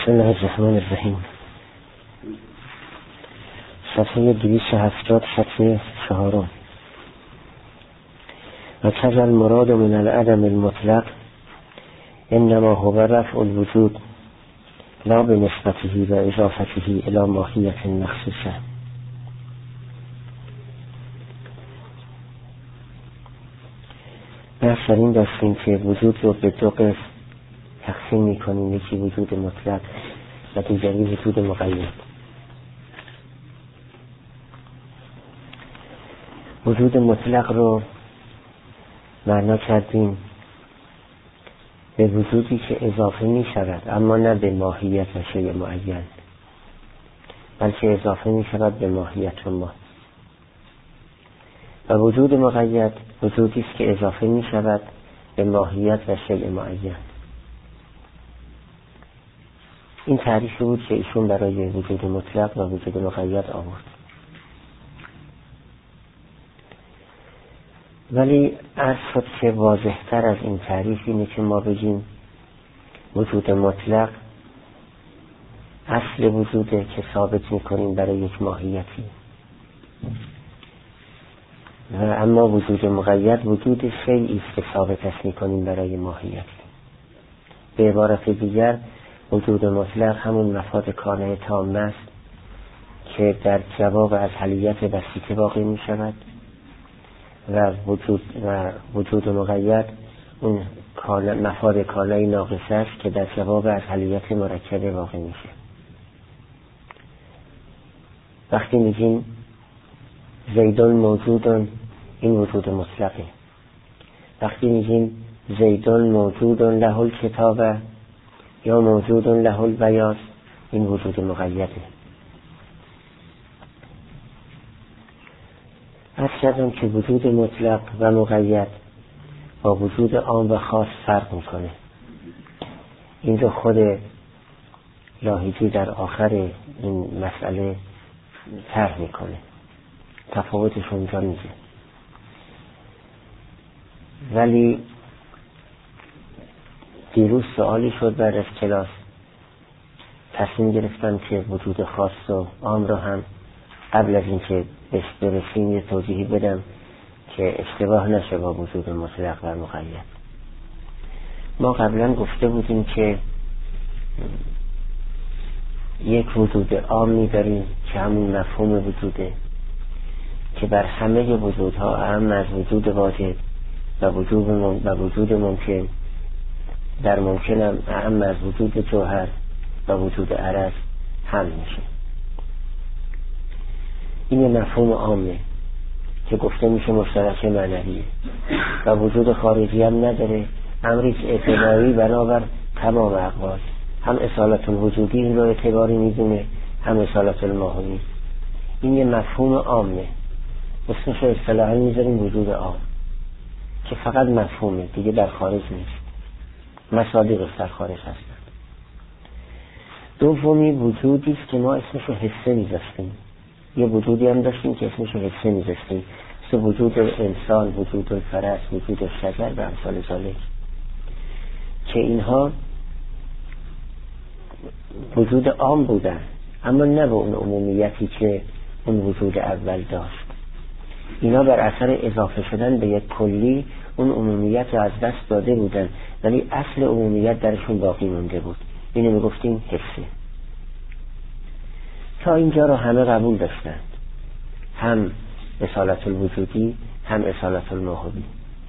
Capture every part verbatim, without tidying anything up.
بسم الله الرحمن الرحیم. صفحه دویست و هفتاد، صفحه چهارم. و کذا المراد من العدم المطلق انما هو رفع الوجود لا بنسبته و اضافته الى ماهیت مخصوصه. بحث در این داشتیم که وجود رو به دو قسم تقسیم میکنیم، یکی وجود مطلق و دیگری وجود مقید. وجود مطلق رو معنا کردیم به وجودی که اضافه می شود اما نه به ماهیت و شیء معین، بلکه اضافه می شود به ماهیت ما. و وجود مقید وجودی است که اضافه می شود به ماهیت و شیء معین. این تعریفی بود که ایشون برای وجود مطلق و وجود مقید آورد. ولی عرض شد که واضح‌تر از این تعریف اینه که ما بگیم وجود مطلق اصل وجوده که ثابت میکنیم برای یک ماهیتی، و اما وجود مقید وجود شیئی است که ثابت میکنیم برای ماهیتی. به عبارت دیگر وجود مطلق همون مفاد کانه تام است که در جواب از حلیت بسیطه واقع می شود، و وجود و وجود مقید اون مفاد کانه ناقص است که در جواب از حلیت مرکبه واقع میشه. وقتی میگیم زیدون موجودون، این وجود مطلقه. وقتی میگیم زیدون موجودون له الکتابه یا موجودون له البیاض، این وجود مقیده. از کردم که وجود مطلق و مقید با وجود عام و خاص فرق میکنه. این رو خود لاهیجی در آخر این مسئله طرح میکنه، تفاوتش اونجا میگه. ولی دیروز سوالی شد در از کلاس، تصمیم گرفتم که وجود خاص و عام رو هم قبل از اینکه برسیم یه توضیحی بدم که اشتباه نشه با وجود مطلق و مقید. ما قبلا گفته بودیم که یک وجود عامی داریم که همون مفهوم وجوده که بر همه وجودها اهم از وجود واجب و وجود و وجود ممکن، در ممکن هم اهم از وجود جوهر و وجود عرض هم میشه. این یه مفهوم عامه که گفته میشه مشترک معنویه و وجود خارجی هم نداره، امریک اعتباری بنابر تمام اقوال. هم اصالت الوجودی این رو اعتباری میدونه، هم اصالت الماهوی. این یه مفهوم عامه، اسمش اصطلاحی میذاریم وجود عام که فقط مفهومه، دیگه در خارج نیست. مصادیقش در خارج هستن. دومی وجودی است که ما اسمش رو حسه میذاشتیم. یه وجودی هم داشتیم که اسمش رو حسه میذاشتیم، مثل وجود انسان، وجود الفرس، وجود شجر و امثال ذالک، که اینها وجود عام بودن اما نه به اون عمومیتی که اون وجود اول داشت. اینا بر اثر اضافه شدن به یک کلی اون عمومیت رو از دست داده بودن، ولی اصل عمومیت درشون باقی مونده بود. اینو میگفتیم حسه. تا اینجا رو همه قبول داشتند، هم اصالت الوجودی هم اصالت الماهوی.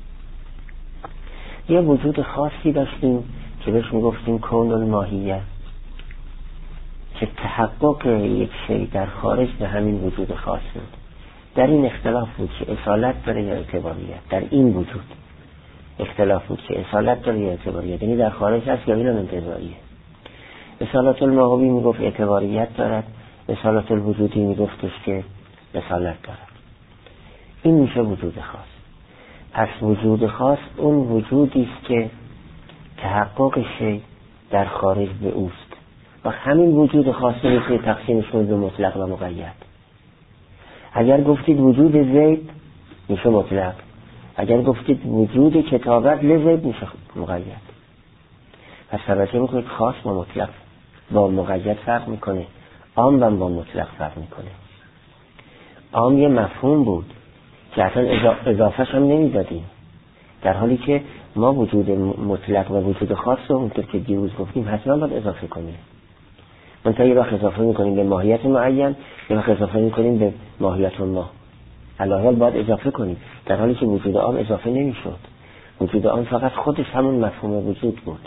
یه وجود خاصی داشتیم که بهش میگفتیم کون الماهیه، که تحقق یک شی در خارج به همین وجود خاص بود. در این اختلاف بود که اصالت داره یا اعتباریت. در این وجود اختلاف بود که اصالت داره یا اعتباریت، یعنی در خارج هست یا اینم انتزاعیه. اصالت الماهوی میگفت اعتباریت دارد، اصالت الوجودی میگفتش که اصالت دارد. این میشه وجود خاص. پس وجود خاص اون وجودی است که تحقق شی در خارج به اوست، و همین وجود خاص میشه تقسیمش کنید به مطلق و مقید. اگر گفتید وجود زید میشه مطلق، اگر گفتید وجود کتابت لزید میشه مقید. پس توجه میکنید خاص و مطلق با مقید فرق میکنه، عام و با مطلق فرق میکنه. عام یه مفهوم بود که اصلا اضافهش هم نمیدادیم، در حالی که ما وجود مطلق و وجود خاص رو اونطور که دیروز گفتیم حتما باید اضافه کنیم. منتها یه وقت اضافه میکنیم به ماهیت معین، یه وقت اضافه میکنیم به ماهیت ما. علاوه باید اضافه کنیم، در حالی که وجود عام اضافه نمیشد. وجود عام فقط خودش همون مفهوم وجود بود.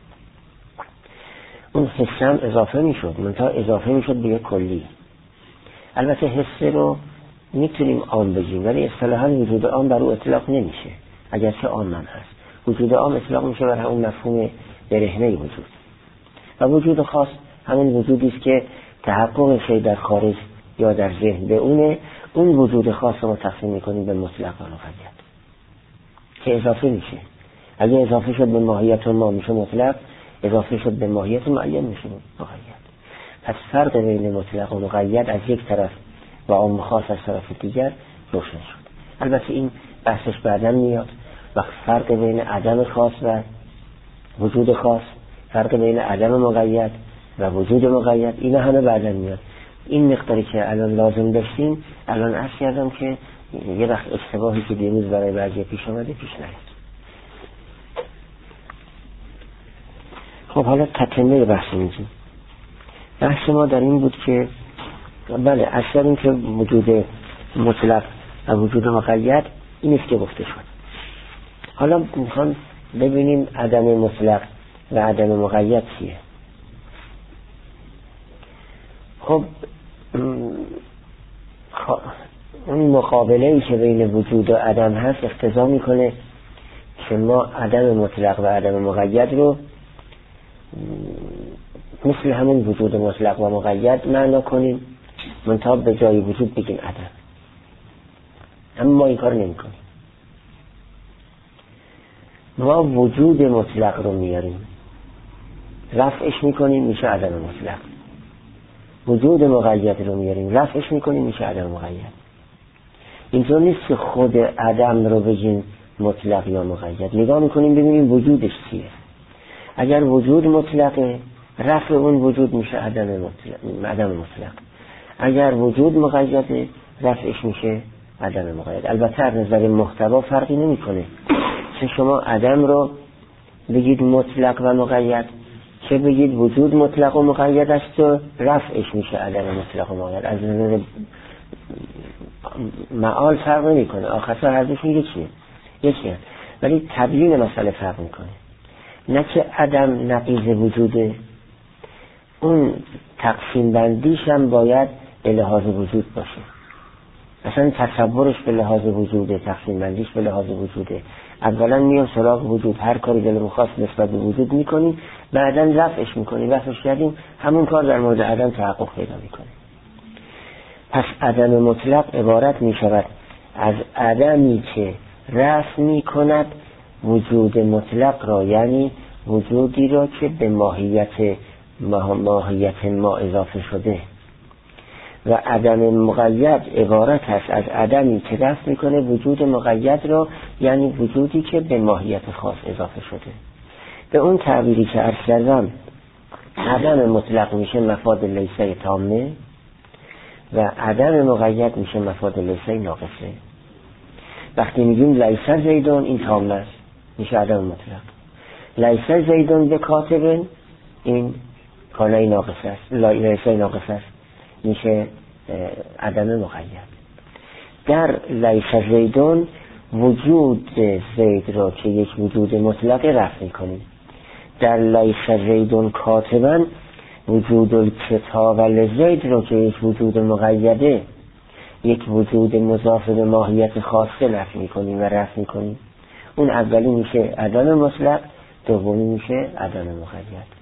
اون حس هم اضافه میشد، منتها اضافه میشد به یک کلی. البته حس رو میتونیم عام بگیم، ولی اصطلاحاً وجود عام بر او اطلاق نمیشه، اگرچه عام هم هست. وجود عام اطلاق میشه بر اون مفهوم برهنه وجود، و وجود خاص همون وجودی است که تحقق شی در خارج یا در ذهن به اونه. اون وجود خاص رو تقسیم میکنیم به مطلق و مقید که اضافه میشه. اگه اضافه شد به ماهیت ما میشه مطلق، اضافه شد به ماهیت معین میشه مقید. پس فرق بین مطلق و مقید از یک طرف و عام خاص از طرف دیگر روشن شد. البته این بحثش بعداً میاد، و فرق بین عدم خاص و وجود خاص، فرق بین عدم مقید و وجود مقید، اینا همه بعداً میاد. این مقداری که الان لازم داشتیم الان عرض کردم که یه وقت اشتباهی که دیروز برای بعضی پیش آمده پیش نیاد. خب حالا تتمه بحث میگیم. بحث ما در این بود که بله اصلا این که وجود مطلق و وجود مقید این است که گفته شد. حالا میخوام ببینیم عدم مطلق و عدم مقید چیه. خب اون مقابله ای که بین وجود و عدم هست اقتضا میکنه که ما عدم مطلق و عدم مقید رو مثل همون وجود مطلق و مقید معنا کنیم، منتها به جای وجود بگیم عدم. اما ما این کار نمی کنیم. ما وجود مطلق رو میاریم، رفعش میکنیم میشه عدم مطلق. وجود مقید رو میاریم، رفعش میکنیم میشه عدم مقید. اینطور نیست که خود عدم رو بگیم مطلق یا مقید. نگاه میکنیم ببینیم وجودش چیه. اگر وجود مطلقه، رفع اون وجود میشه عدم مطلق. عدم مطلق. اگر وجود مقیده، رفعش میشه عدم مقید. البته از نظر محتوا فرقی نمیکنه چه شما عدم رو بگید مطلق و مقید، چه بگید وجود مطلق و مقید است و رفعش میشه عدم مطلق و مقید. از نظر معال فرق نمیکنه، آخرش هر دوشون یکیه یکیه ولی تبیین مسئله فرق میکنه. نه که عدم نقیض وجوده، اون تقسیم بندیش هم باید به لحاظ وجود باشه. اصلا تصورش به لحاظ وجوده، تقسیم بندیش به لحاظ وجوده. اولا میام سراغ وجود، هر کاری دلمون خواست نسبت به وجود میکنیم، بعدا رفعش میکنیم، رفعش کردیم همون کار در مورد عدم تحقق پیدا میکنه. پس عدم مطلق عبارت میشود از عدمی که رفع میکند وجود مطلق را، یعنی وجودی را که به ماهیت ماهیت ما اضافه شده، و عدم مقید عبارت است از عدمی که رفع میکنه وجود مقید را، یعنی وجودی که به ماهیت خاص اضافه شده. به اون تعبیری که عرض کردم عدم مطلق میشه مفاد لیسه تامه و عدم مقید میشه مفاد لیسه ناقصه. وقتی میگیم لیسه زیدون این تامه است میشه عدم مطلق، لیسه زیدون به کاتبن این کانه ناقصه است، لیسه ناقصه است میشه عدم مقید. در لیسه زیدون وجود زید را که یک وجود مطلق رفع میکنیم. در لیسه زیدون کاتبن وجود الکتاب لزید را که یک وجود مقیده، یک وجود مضاف به ماهیت خاصه رفع میکنیم و رفع میکنیم. اون اولی میشه عدم مطلق، دومی میشه عدم مقید.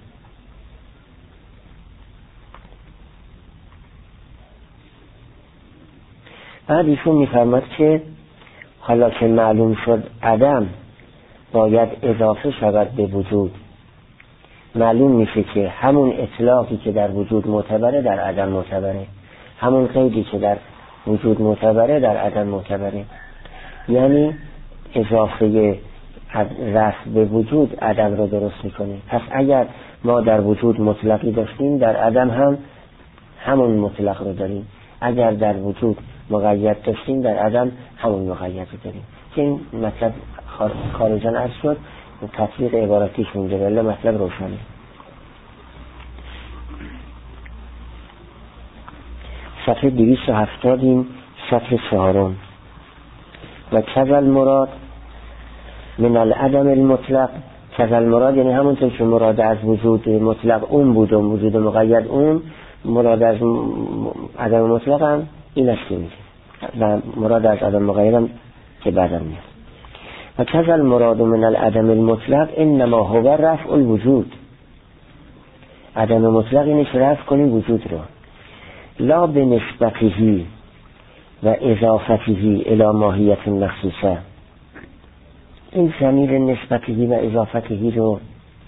بعد ایشون میفرماد که حالا که معلوم شد عدم باید اضافه شود به وجود، معلوم میشه که همون اطلاقی که در وجود معتبره در عدم معتبره، همون قیدی که در وجود معتبره در عدم معتبره. یعنی اضافه رفع به وجود عدم رو درست میکنه. پس اگر ما در وجود مطلقی داشتیم در عدم هم همون مطلق رو داریم. اگر در وجود مقید داشتیم در عدم همون مقید رو داریم. که این مطلب خارجان عرض شد تطبیق عباراتیش مونده ولی مطلب روشنه. صفحه دویست و هفتاد سطر چهارم. و کذل مراد من العدم المطلق. کذل مراد یعنی همونطور که مراد از وجود مطلق اون بود و وجود مقید اون، مراد از عدم مطلق هم این است میشه و مراد از عدم مقید هم که بعدم میاد. و کذل مراد من العدم المطلق انما هو رفع الوجود. عدم مطلق اینه که رفع کنیم وجود رو، لا به نسبتهی و اضافتهی الی ماهیت مخصوصه. این ضمیر نسبتهی و اضافتهی رو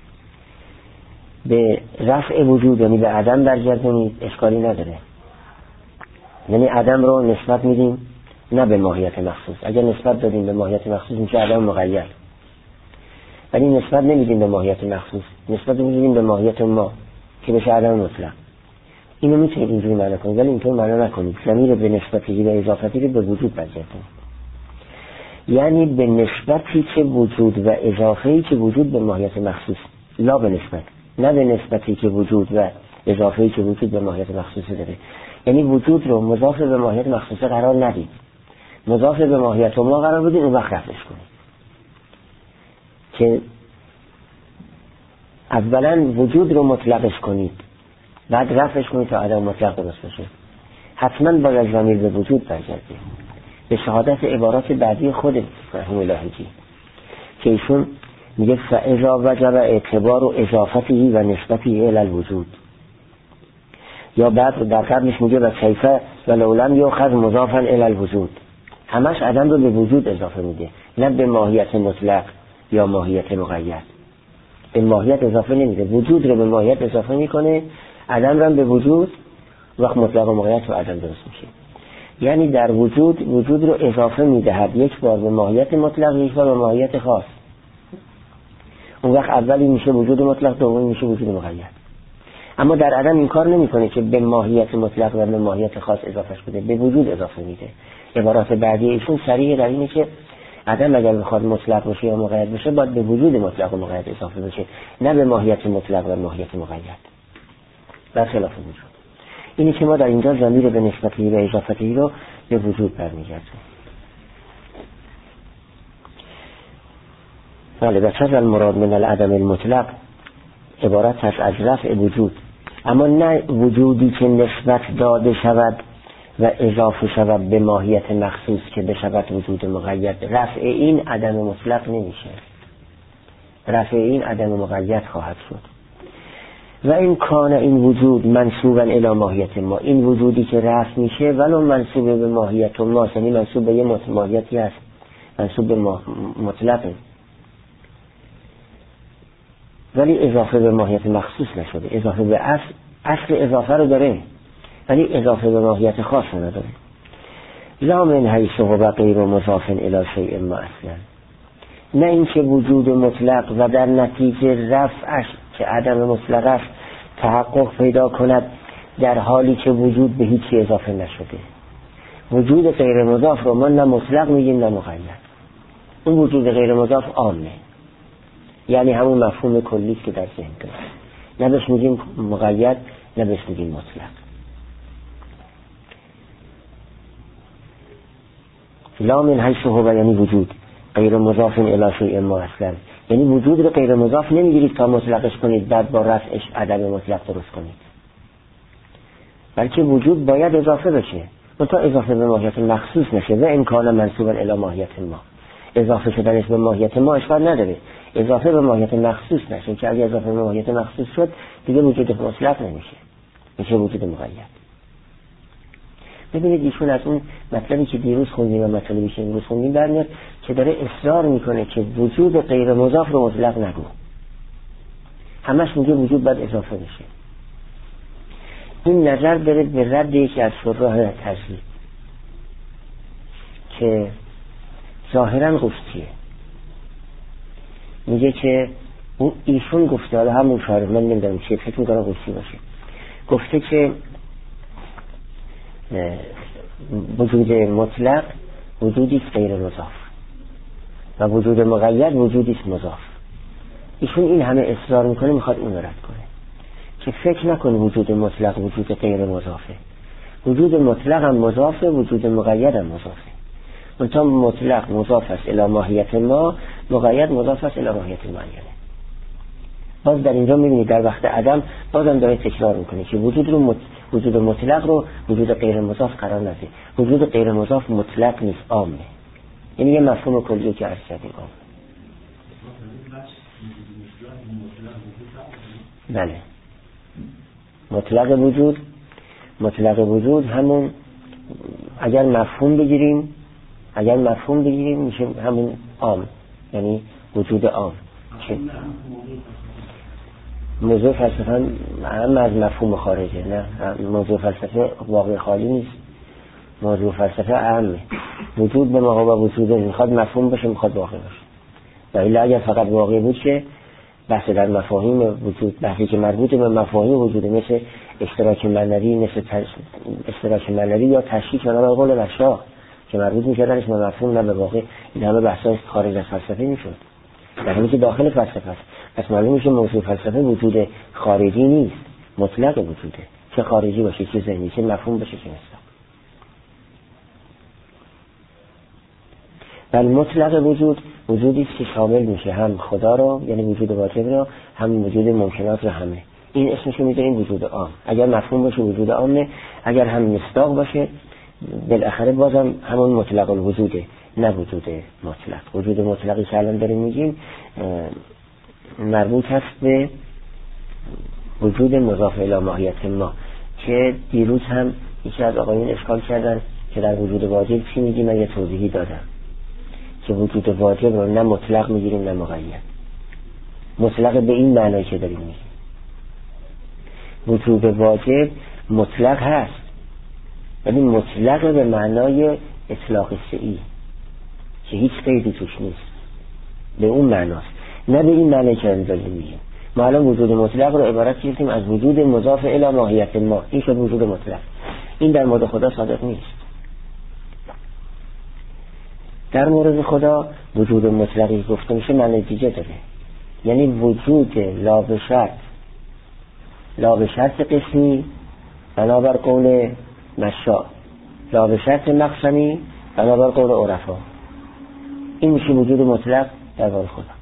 به رفع وجود یعنی به عدم برگردونید اشکالی نداره. یعنی عدم رو نسبت میدیم نه به ماهیت مخصوص. اگر نسبت دادیم به ماهیت مخصوص میشه عدم مقید، ولی نسبت نمیدیم به ماهیت مخصوص، نسبت میدیم به ماهیت ما که بشه عدم مطلق. اینو میتونید اینجوری معنی کنید ولی اینطور معنی نکنید. ضمیر به نسبتی و اضافتی رو به وجود برگردونید، یعنی به نسبتی که وجود و اضافه‌ای که وجود به ماهیت مخصوص، لا به نسبت، نه به نسبتی که وجود و اضافه‌ای که وجود به ماهیت مخصوص داره. یعنی وجود رو مضاف به ماهیت مخصوصه قرار ندید، مضاف به ماهیت ما قرار بدید، اون وقت رفعش کنید که اولا وجود رو مطلقش کنید بعد رفعش کنید تا عدم مطلق درست بشه. حتما باید ضمیر به وجود برگرده به شهادت عبارات بعدی خود مرحوم الهی که ایشون میگه فاذا وجب اعتبار و اضافتی و نسبتی الی الوجود، یا بعد در قبلش میگه و کیفه و لولم یؤخذ مضافا الی الوجود. همش عدم رو به وجود اضافه میده، نه به ماهیت مطلق یا ماهیت مقید. به ماهیت اضافه نمیده، وجود رو به ماهیت اضافه میکنه، عدم رو به وجود، وقت مطلق و مقید و عدم درست میشه. یعنی در وجود وجود رو اضافه میدهد، یک بار به ماهیت مطلق، یک بار به ماهیت خاص. اون وقت اولی میشه وجود مطلق، دومی میشه وجود مقید. اما در عدم این کار نمیکنه که به ماهیت مطلق و به ماهیت خاص اضافهش بده، به وجود اضافه میده. عبارات بعدی ایشون صریح در اینه که عدم اگر بخواد مطلق باشه یا مقید بشه باید به وجود مطلق و مقید اضافه بشه، نه به ماهیت مطلق و ماهیت مقید، برخلاف وجود. اینی که ما در اینجا ضمیر به نسبتی و اضافتی رو به وجود برمیگردیم. بله، و کذل مراد من العدم المطلق عبارت هست از رفع وجود، اما نه وجودی که نسبت داده شود و اضافه شود به ماهیت مخصوص که بشود وجود مقید. رفع این عدم مطلق نمیشه، رفع این عدم مقید خواهد شد. و این کان این وجود منصوبا الی ماهیت ما، این وجودی که رفع میشه ولو منصوب به ماهیت ما، یعنی منصوب به یه ماهیتی هست، منصوب به مطلقه ولی اضافه به ماهیت مخصوص نشده، اضافه به اصل، اصل اضافه رو داره ولی اضافه به ماهیت خاص نداره. لا من حیث هو غیر مضاف الی شیء ما اصلا، نه اینکه وجود مطلق و در نتیجه رفعش که عدم مطلق است تحقق پیدا کند در حالی که وجود به هیچی اضافه نشده. وجود غیر مضاف رو ما نه مطلق میگیم نه مقید. اون وجود غیر مضاف عامه، یعنی همون مفهوم کلی که در ذهن داریم، نه بهش میگیم مقید نه بهش میگیم مطلق. لا من حیث هو یعنی وجود غیر مضاف الی شیء ما اصلا، یعنی وجود رو غیر مضاف نمیگیرید تا مطلقش کنید بعد با رفعش عدم مطلق درست کنید، بلکه وجود باید اضافه بشه و تا اضافه به ماهیت مخصوص نشه و امکان منصوبا الی ماهیت ما. اضافه شدنش به ماهیت ما اشکال نداره، اضافه به ماهیت مخصوص نشه که اگه اضافه به ماهیت مخصوص شد دیگه وجود مطلق نمیشه، میشه وجود مقید. ببینید ایشون از اون مطلبی که دیروز خوندیم و مطلبی که امروز خوندیم برمیاد که داره اصرار میکنه که وجود غیر مضاف رو مطلق نگو، همش میگه وجود باید اضافه بشه. این نظر داره به رد یکی از شراح تجزیه که ظاهرا قفطیه، میگه که اون ایشون گفته، حالا همون شاعر من نمیدونم چیه، فکر میکنم قصی باشه، گفته که وجود مطلق وجودی غیر مضاف و وجود مقید وجودی مضاف. ایشون این همه اصرار میکنه، میخواد اون رد کنه که فکر نکنه وجود مطلق وجود غیر مضافه. وجود مطلق هم مضافه، وجود مقید هم مضافه. منتها مطلق مضاف است الی ماهیت ما، مقید مضاف است الی ماهیت معینه. باز در اینجا میبینید در وقت عدم بازم داره تکرار میکنه که وجود رو مت... وجود مطلق رو وجود غیر مضاف قرار نده. وجود غیر مضاف مطلق نیست، عامه. یعنی یه مفهوم کلی که عرض کردیم عام. بله، مطلق وجود، مطلق وجود همون اگر مفهوم بگیریم اگر مفهوم بگیریم میشه همون عام، یعنی وجود عام. که موضوع فلسفه هم از مفهوم خارجه، نه موضوع فلسفه واقع خالی نیست، موضوع فلسفه عامه. وجود به مقابل وجود میخواد مفهوم باشه، میخواد واقع باشه. و الا اگر فقط واقع بود که بحث در مفاهیم وجود، بحثی که مربوط به مفاهیم وجود مثل اشتراک معنوی، مثل تش... اشتراک معنوی یا تشکیک به قول رشا که مربوط میکردنش به مفهوم نه به واقع، این همه بحثای خارج از فلسفه میشد، در حالی که داخل فلسفه است. پس معلوم میشه موضوع فلسفه وجود خارجی نیست، مطلق وجوده، چه خارجی باشه، چه ذهنی، چه مفهوم باشه، چه مستقل. بل مطلق وجود وجودی است که شامل میشه هم خدا رو، یعنی وجود واجب رو، هم وجود ممکنات رو، همه. این اسمشو میذاریم وجود عام. اگر مفهوم باشه وجود عامه، اگر هم مصداق باشه بالاخره بازم همون مطلق الوجوده، نه وجود مطلق. وجود مطلقی که الان داریم میگیم مربوط هست به وجود مضاف الی ماهیت ما که دیروز هم یکی از آقایون اشکال کردن که در وجود واجب چی میگیم. من یه توضیحی دادم که وجود واجب رو نه مطلق میگیریم نه مقید. مطلق به این معنی که داریم میگیم. وجود واجب مطلق هست، ولی مطلق به معنای اطلاق سعی که هیچ قیدی توش نیست، به اون معناست، نه به این معنی که داریم میگیم. ما الان وجود مطلق رو عبارت کردیم از وجود مضاف الی ماهیت ما، این شد وجود مطلق. این در مورد خدا صادق نیست. در مورد خدا وجود مطلقی گفته میشه معنی دیگه داره، یعنی وجود لا به شرط، لا به شرط قسمی بنابر قول مشاء، لا به شرط مقسمی بنابر قول عرفا. این میشه وجود مطلق در مورد خدا.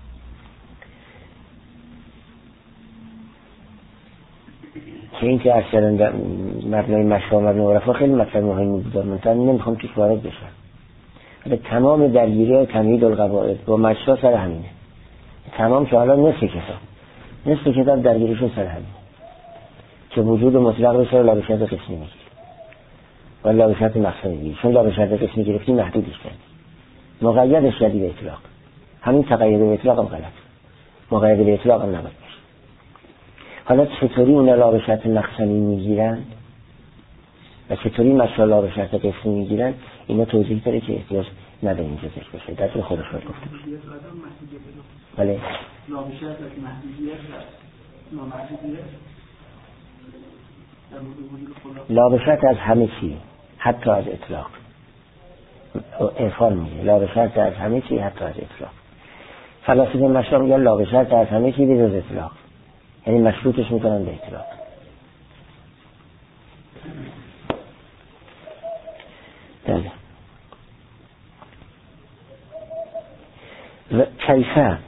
که این که عرض کردن در مبنای مشاء و مبنای عرفا خیلی مطلب مهمی بود، من نمیخوام توش وارد بشم. تمام درگیری های تمهید القواعد با مشاء سر همینه، تمام که حالا نصف کتاب نصف کتاب درگیریشون سر همینه که وجود مطلق رو سر لابشت قسمی میگیری و لابشت مقصد میگیری. چون لابشت قسمی گرفتی محدودش کردی، مقیدش کردی به اطلاق. همین تقید به اطلاق هم غلط، مقید به اطلاق هم نباید باشه. حالا چطوری اون لابشت مقصدی میگیرن و چطوری مشاء لابشت قسمی میگیرن، اینا توضیح داره که احتیاج نداره اینجا ذکر بشه، در طول خودش باید گفته بشه. بله، لابشت از محدودیت هست، نامحدودیت لابشت از همه چی حتی از اطلاق. عرفان میگه لابشت از همه چی حتی از اطلاق. فلاسفه مشاء میگن لابشت از همه چی به جز اطلاق، یعنی مشروطش میکنن به اطلاق. بله. و کیفه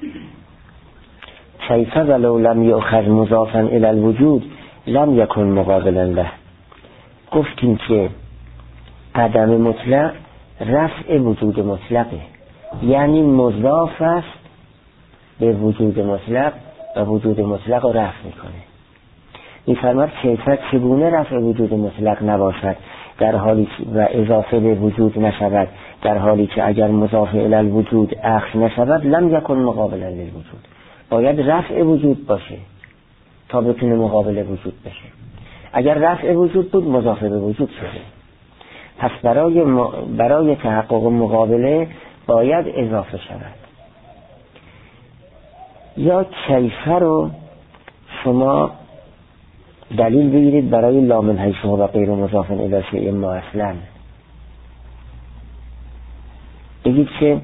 کیفه ولو لم یؤخذ مضافا الی الوجود لم یکن مقابلا له. گفتیم که عدم مطلق رفع وجود مطلقه، یعنی مضاف است به وجود مطلق و وجود مطلق رو رفع میکنه. میفرماد کیفه چگونه رفع وجود مطلق نباشد در حالی و اضافه به وجود نشود، در حالی که اگر مضاف الی الوجود اخذ نشود لم یکن مقابلا للوجود. باید رفع وجود باشه تا بتونه مقابل وجود بشه. اگر رفع وجود بود مضاف به وجود شده. پس برای م... برای تحقق مقابله باید اضافه شود. یا کیفه رو شما دلیل بگیرید برای لا من حیث هو و غیر مضاف الی شیء ما اصلا، بگید که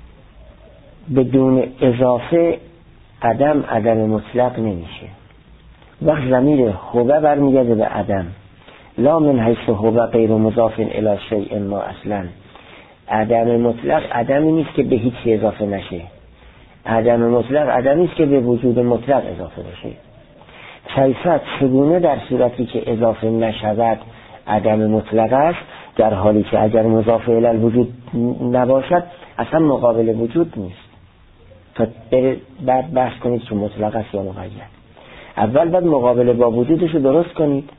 بدون اضافه عدم عدم مطلق نمیشه. وقت ضمیر هو برمیگرده به عدم، لا من حیث هو غیر مضاف الی شیء ما اصلا، عدم مطلق عدمی نیست که به هیچ اضافه نشه، عدم مطلق عدمی نیست که به وجود مطلق اضافه بشه. کیفیت چگونه در صورتی که اضافه نشود عدم مطلق است، در حالی که اگر مضاف الی الوجود نباشد اصلا مقابل وجود نیست. تا بعد بحث کنید که مطلق است یا مقید. اول باید مقابله با وجودش رو درست کنید،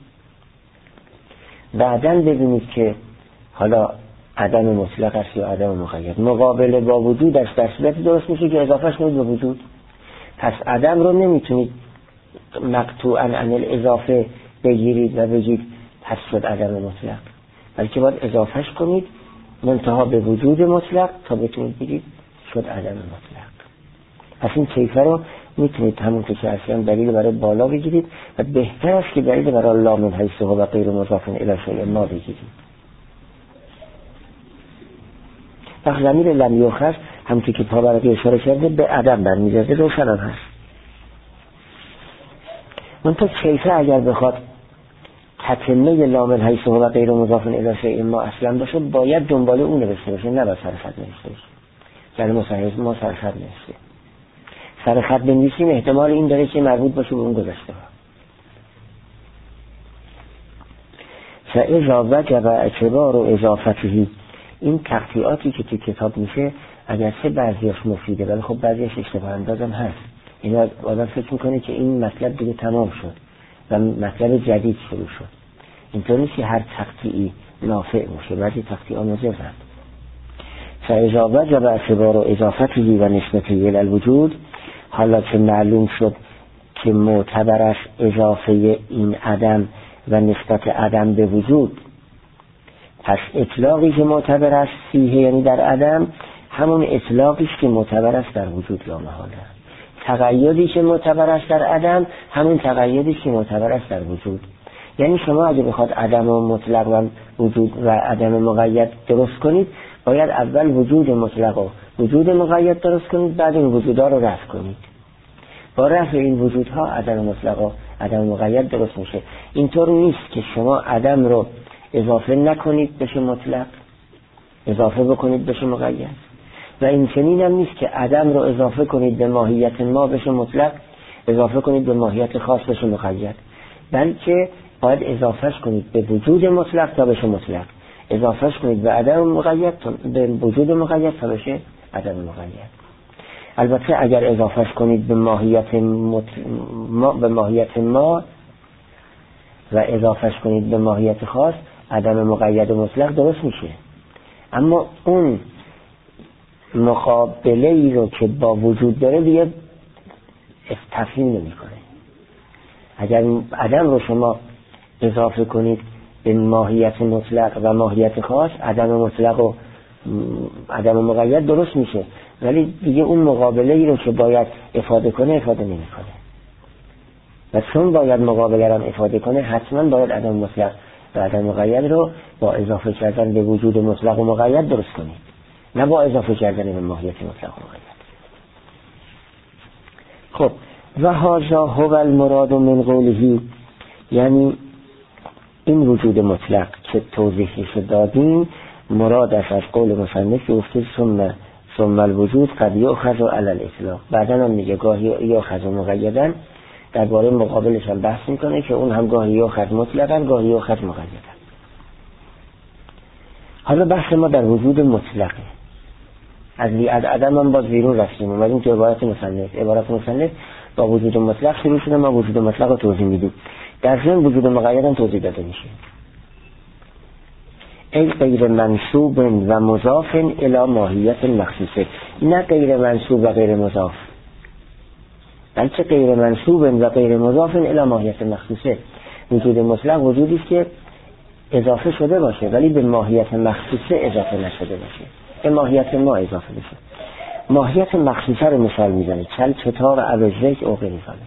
بعداً ببینید که حالا عدم مطلق است یا عدم مقید. مقابله با وجودش در صورتی درست میشه که اضافهش کنید به وجود. پس عدم رو نمیتونید مقطوعاً عن الاضافه بگیرید و بگید پس شد عدم مطلق، بلکه باید اضافهش کنید منتها به وجود مطلق تا بتونید بگید شد عدم مطلق. پس این کیفه رو میتونید همون که اصلا دلیل برای بالا بگیرید و بهتر است که دلیل برای لا من حیث هو و غیر مضاف الی شیء ما بگیرید. وقت ضمیر لم یؤخذ همونطور که پا برای اشاره کرده به عدم برمیگرده، روشن هست. منتها کیفه اگر بخواد تتمه لا من حیث هو و غیر مضاف الی شیء ما اصلا باشه باید دنبال اون نوشته باشه، نه بر سر خط نوشته باشه. در مصحح ما سر خط نوشته، سر خط بنویسیم احتمال این داره که مربوط باشه به اون گذشته ها. فاذا وجب اعتبار اضافته، این تقطیعاتی که تو کتاب میشه اگرچه بعضیش مفیده ولی خب بعضیش اشتباه اندازم هست. اینا آدم فکر میکنه که این مطلب دیگه تمام شد و مطلب جدید شروع شد. اینطور نیست که هر تقطیعی نافع باشه، بعضی تقطیعا مضرند. فاذا وجب اعتبار اضافته و نسبته الی الوجود، حالا که معلوم شد که معتبر است اضافه این عدم و نسبت عدم به وجود، پس اطلاقی که معتبر است فیه یعنی در عدم همون اطلاقی است که معتبر است در وجود لا محاله. تقییدی که معتبر است در عدم همون تقییدی که معتبر است در وجود. یعنی شما اگه بخواد عدم و مطلق و وجود و عدم مقید درست کنید باید اول وجود مطلق و وجود مقید درست کنید، بعد این وجودها رو رفع کنید. با رفع این وجودها عدم مطلق و عدم مقید درست میشه. اینطور نیست که شما عدم رو اضافه نکنید بشه مطلق، اضافه بکنید بشه مقید، و این چنین هم نیست که عدم رو اضافه کنید به ماهیت ما بشه مطلق، اضافه کنید به ماهیت خاص بشه مقید، بلکه باید اضافهش کنید به وجود مطلق تا بشه مطلق، اضافهش کنید به عدم مقید به وجود مقید تا بشه عدم مقید. البته اگر اضافهش کنید به ماهیت مط... ما به ماهیت ما و اضافهش کنید به ماهیت خاص عدم مقید مطلق درست میشه، اما اون مقابله ای رو که با وجود داره دیگه تفهیم نمی کنه. اگر عدم رو شما اضافه کنید به ماهیت مطلق و ماهیت خاص عدم مطلق و عدم مقید درست میشه، ولی دیگه اون مقابله ای رو که باید افاده کنه افاده نمی کنه، و چون باید مقابله رو افاده کنه حتما باید عدم مطلق و عدم مقید رو با اضافه کردن به وجود مطلق و مقید درست کنید، نه با اضافه کردن به ماهیت مطلق و مقید. خب و هذا هو المراد من قوله، یعنی این وجود مطلق که توضیحش دادیم مراد است از قول مصنف گفته ثم ثم الوجود قد یؤخذ علی الاطلاق. بعداً هم میگه گاهی یؤخذ مقیداً، درباره مقابلش هم بحث میکنه که اون هم گاهی یؤخذ مطلقاً گاهی یؤخذ مقیداً. حالا بحث ما در وجود مطلقه. از از عدم هم باز بیرون رفتیم، اومدیم که عبارت مصنف عبارت مصنف با وجود مطلق شروع شده، ما وجود مطلق رو توضیح میدیم، در ضمن وجود مقید هم توضیح داده میشه. ای غیر منصوب و مضاف الی ماهیت مخصوصه، نه غیر منصوب و غیر مضاف، بلکه غیر منصوب و غیر مضاف الی ماهیت مخصوصه. وجود مطلق وجودی است که اضافه شده باشه ولی به ماهیت مخصوصه اضافه نشده باشه، به ماهیت ما اضافه بشه. ماهیت مخصوصه رو مثال میزنه. چل کتاب عوضیک اوقی میفهمه.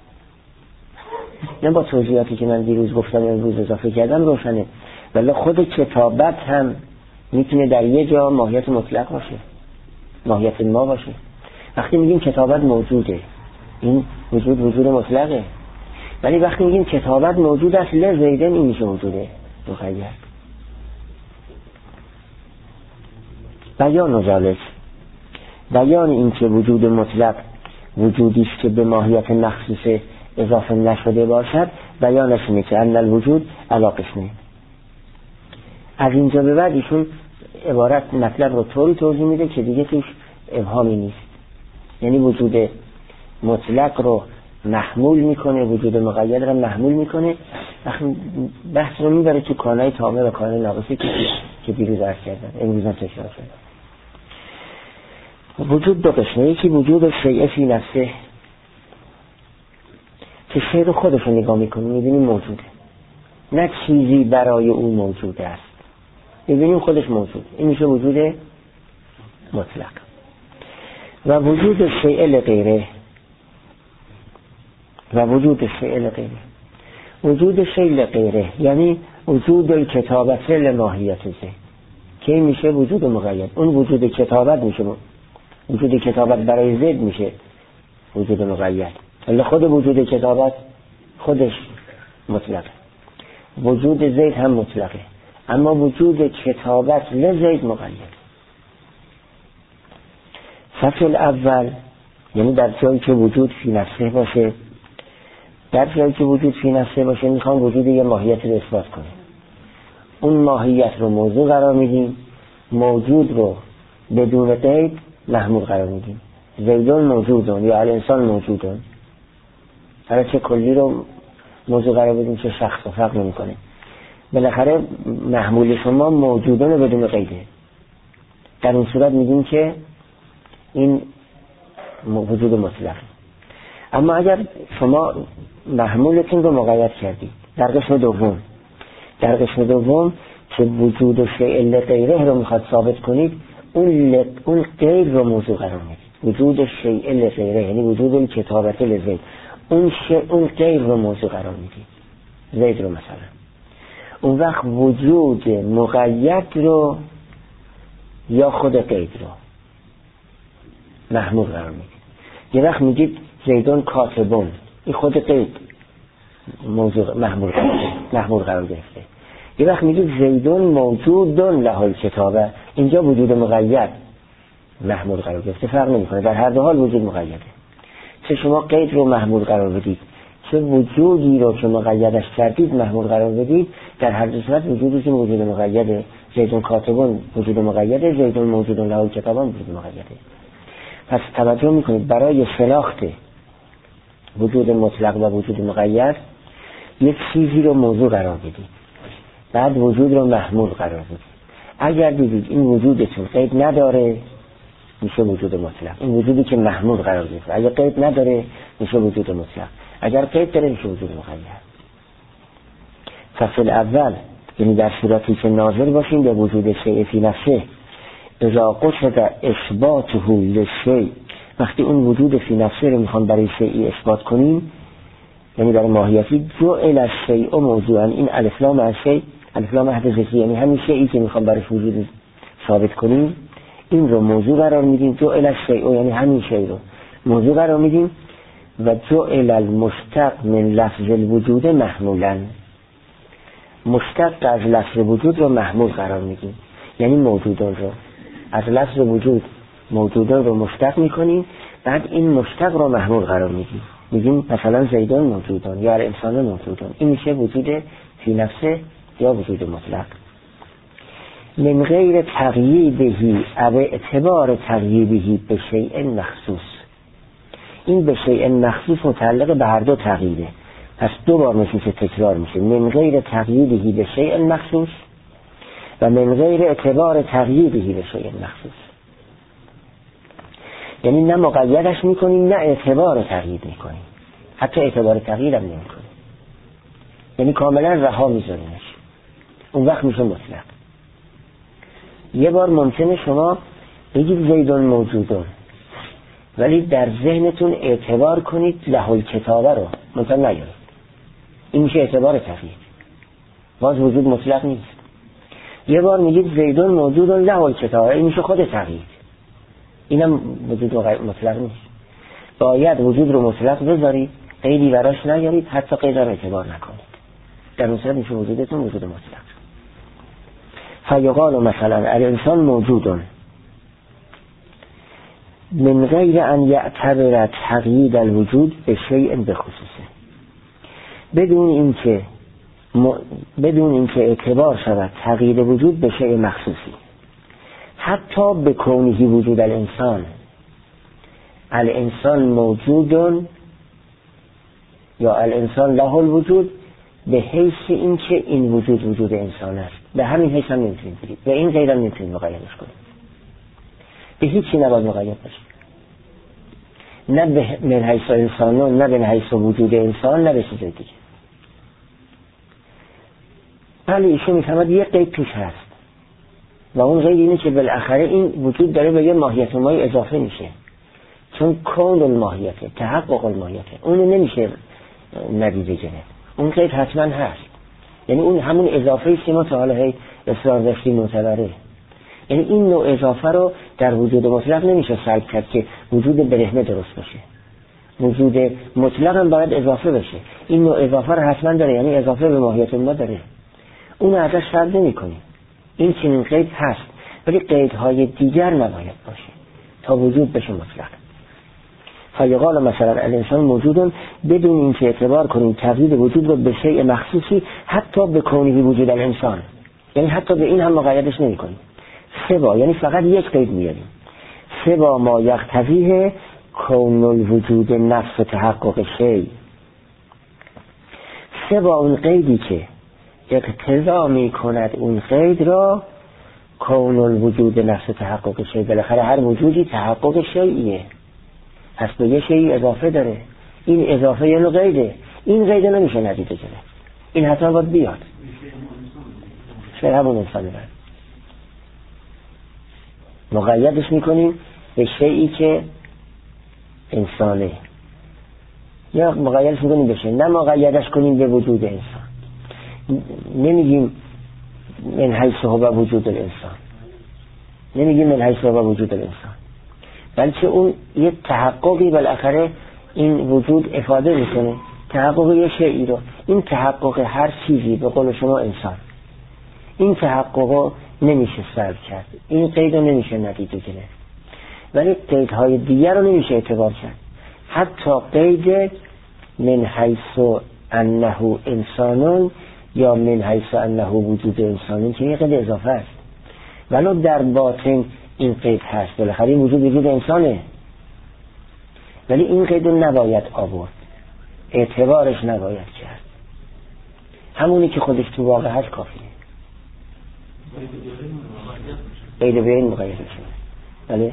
نه با توضیحاتی که من دیروز گفتم امروز اضافه کردم روشنه، ولی خود کتابت هم میتونه در یه جا ماهیت مطلق باشه، ماهیت ما باشه. وقتی میگیم کتابت موجوده، این وجود وجود مطلقه، ولی وقتی میگیم کتابت موجود است لزیدن، این میشه وجوده مقید. بیان و ذالک، بیان این که وجود مطلق وجودی است که به ماهیت مخصوص اضافه نشده باشد، بیانش اینه که ان الوجود علی قسمین. از اینجا به بعد ایشون عبارت مطلب رو طوری توضیح میده که دیگه توش ابهامی نیست. یعنی وجود مطلق رو محمول میکنه، وجود مقید رو محمول میکنه. بحث رو میبره تو کانای تامه و کانای ناقصه که که دیروز عرض کردن، امروز هم تکرار شد. وجود دو قسمه، یکی وجود شیء فی نفسه که شیء رو خودش رو نگاه میکنیم میبینیم موجوده، نه چیزی برای اون موجوده است، میبینیم خودش موجود، این میشه وجود مطلق. و وجود شیء لغیره، و وجود شیء لغیره، وجود شیء لغیره یعنی وجود الکتابت لماهیت زه، که این میشه وجود مقید. اون وجود کتابت میشه، وجود کتابت برای زید میشه وجود مقید، ولی خود وجود کتابت خودش مطلقه. وجود زید هم مطلقه، اما وجود کتابت لزید مقید. فصل اول یعنی در جایی که وجود فی نفسه باشه، در جایی که وجود فی نفسه باشه میخوام وجود یه ماهیت رو اثبات کنه. اون ماهیت رو موضوع قرار میدیم، موجود رو بدون قید محمول قرار میدیم. زیدون موجودون یا الانسان موجودون، هر چه کلی رو موضوع قرار بدیم چه شخص و فرق نمی کنه. بالاخره محمول شما موجودون رو بدون قیده. در این صورت میگیم که این وجود مطلق. اما اگر شما محمولتون رو مقید کردید در قسم دوم، در قسم دوم که وجود شیء لغیره رو میخواد ثابت کنید، اون ل... اون غیر رو موضوع قرار میدید. وجود شیء لغیره یعنی وجود کتابت لزید، اون شیء اون غیر رو موضوع قرار میدید، زید رو مثلا. اون وقت وجود مقید رو یا خود قید رو محمول قرار میدید. یه وقت میگید زیدون کاتبون، این خود قید موضوع محمول قرار محمول قرار گرفته. یه وقت میگید زیدون موجودون لهای کتابه، اینجا وجود مقید محمول قرار گرفته، فرق نمیکنه، در هر دو حال وجود مقیده. چه شما قید رو محمول قرار بدید چه وجودی رو که مقیدش کردید محمول قرار بدید، در هر دو صورت وجودشون وجود مقیده. زیدون کاتبون وجود مقیده، زیدون موجودون لهای کتابه وجود مقیده. پس توجه میکنید برای شناخت وجود مطلق و وجود مقید یک چیزی رو موضوع قرار بدید، بعد وجود رو محمول قرار بدید. اگر دیدید این وجودتون قید نداره میشه وجود مطلق، این وجودی که محمول قرار گرفته. اگر قید نداره میشه وجود مطلق، اگر قید داره میشه وجود مقید. فصل اول یعنی در صورتی که ناظر باشیم به وجود شیء فی نفسه، اذا قصد اثباته للشیء، وقتی اون وجود فی نفسه رو میخوام برای شیئی اثبات کنیم، یعنی برای ماهیتی، جعل الشیء موضوعا، این الف لام الشیء، الف لام عهد ذکری، یعنی همین شیئی که میخوام برای وجود ثابت کنیم این رو موضوع قرار میدیم. جعل الشیء یعنی همین شیء رو موضوع قرار میدیم. و جعل المشتق من لفظ الوجود محمولا، مشتق از لفظ وجود رو محمول قرار میدیم، یعنی موجودان رو از لفظ وجود موجودان رو مشتق میکنیم، بعد این مشتق رو محمول قرار میدیم، میگیم مثلا زیدان موجودان یا انسان موجودان. این میشه وجود فی نفسه یا وجود مطلق. من غیر تغییبهی او اعتبار تغییبهی به شیء مخصوص، این به شیء مخصوص متعلق به هر دو تغییره، پس دو بار میشه تکرار میشه. من غیر تغییبهی به شیء مخصوص و من غیر اعتبار تغییبهی به شیء مخصوص، یعنی نه مقیدش میکنیم نه اعتبار تغییر میکنیم، حتی اعتبار تغییر هم نمیکنیم، یعنی کاملا رها میذاریمش، اون وقت میشه مطلق. یه بار ممکنه شما بگید زیدون موجودون، ولی در ذهنتون اعتبار کنید له الکتابه رو مثلا نیارید. این میشه اعتبار تقیید، باز وجود مطلق نیست. یه بار میگید زیدون موجود له الکتابه، این میشه خود تقیید، اینم وجود مطلق نیست. باید وجود رو مطلق بذارید، قیدی براش نیارید، حتی قید رو اعتبار نکنید، در اون صورت میشه وجودتون وجود مطلق. فیقال مثلا الانسان موجود من غیر ان یعتبر تقیید الوجود به شیء بخصوصه، بدون اینکه م... بدون اینکه اعتبار شود تقیید وجود به شیء مخصوصی، حتی به کونه وجود الانسان الانسان موجود یا الانسان له الوجود، به حیث اینکه این وجود وجود انسان است، به همین حیث هم نمیتونید برید، به این غیر هم نمیتونید مقیدش کنید، به هیچی نباید مقید باشید، نه به من حیث انسان، نه به حیث وجود انسان، نه به چیز دیگه. ولی ایشون میفهمد یه قید توش هست و اون قید اینه که بالاخره این وجود داره به یه ماهیت مایی اضافه میشه، چون کون الماهیته، تحقق الماهیته، اونو نمیشه ندیده گرفت، اون قید حتما هست. یعنی اون همون اضافه سیما تا حالا هی اصرار داشتی معتبره، یعنی این نوع اضافه رو در وجود مطلق نمیشه سلب کرد که وجود برهنه درست باشه، وجود مطلق هم باید اضافه بشه، این نوع اضافه رو حتما داره، یعنی اضافه به ماهیت ما داره، اون رو ازش سلب نمی کنیم. این چنین قید هست، ولی قیدهای دیگر نباید باشه تا وجود بشه مطلق. فیقال مثلا الانسان موجودون بدون اینکه اعتبار کنیم تقیید وجود رو به شیء مخصوصی، حتی به کونه وجود الانسان، یعنی حتی به این هم مقیدش نمی کنیم. سبا یعنی فقط یک قید میاریم، سبا ما یقتضیه کون الوجود نفس تحقق شیء، سبا اون قیدی که اقتضا می کند اون قید را کون الوجود نفس تحقق شیء، بالاخره هر وجودی تحقق شیئیه، پس به یه شیئی اضافه داره، این اضافه یه نوع قیده، این قیده نمیشه ندیده گرفت، این حتما باید بیاد شبه همون انسانه باید مقیدش میکنیم به شیئی که انسانه، یا مقیدش میکنیم بشه، نه مقیدش کنیم به وجود انسان، نمیگیم من حیث هو وجود الانسان، نمیگیم من حیث هو وجود الانسان، بلکه اون یه تحققی بالاخره این وجود افاده میکنه، تحقق یه شیئی رو، این تحقق هر چیزی به قول شما انسان، این تحقق نمیشه سلب کرد، این قید رو نمیشه ندیده گرفت، ولی قیدهای دیگر رو نمیشه اعتبار کرد، حتی قید من حیث انه انسانون یا من حیث انه وجود انسانون که یه قید اضافه است، ولی در باطن این قید هست، بالاخره این وجود وجود انسانه، ولی این قید رو نباید آورد، اعتبارش نباید کرد، همونی که خودش تو واقع هست کافیه، قید به این مقید میشه. بله